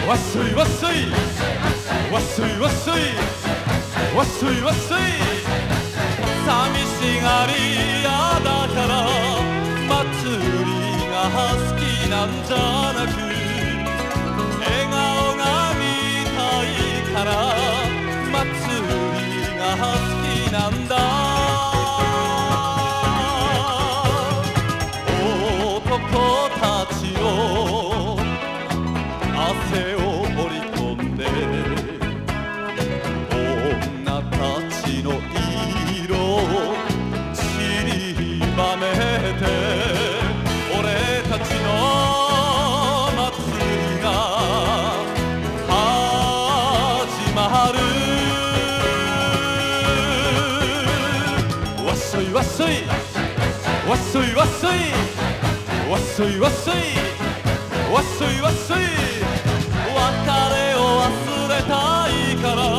わっすいわっすいわっすいわっすいわっすいわっすい寂しがり屋だから祭りが好きなんじゃなく笑顔が見たいから祭りが好きなんだ男たちの汗を織り込んで女たちの色を散りばめて俺たちの祭りが始まるわっしょいわっしょいわっしょいわっしょいわっしょいわっしょいわっしょいわっしょい別れを忘れたいから